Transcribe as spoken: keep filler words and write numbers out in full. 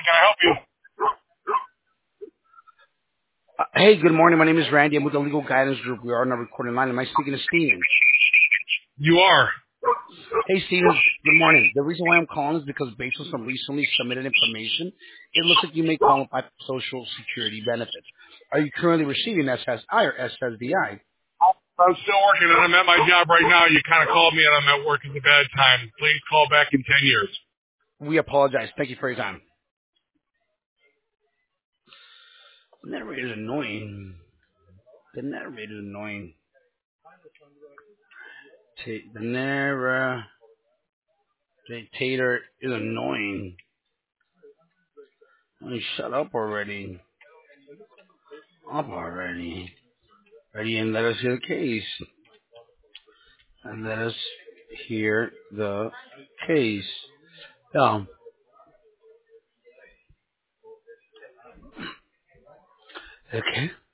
can I help you? Uh, hey, good morning. My name is Randy. I'm with the Legal Guidance Group. We are on a recording line. Am I speaking to Steven? You are. Hey, Steven. Good morning. The reason why I'm calling is because based on some recently submitted information, it looks like you may qualify for Social Security benefits. Are you currently receiving S S I or S S D I? I'm still working and I'm at my job right now. You kind of called me and I'm at work. It's a bad time. Please call back in ten years. We apologize. Thank you for your time. The narrator is annoying. The narrator is annoying. Ta- The narrator is annoying. I mean, shut up already. Up already. Ready, and let us hear the case. And let us hear the case. Yeah. Okay.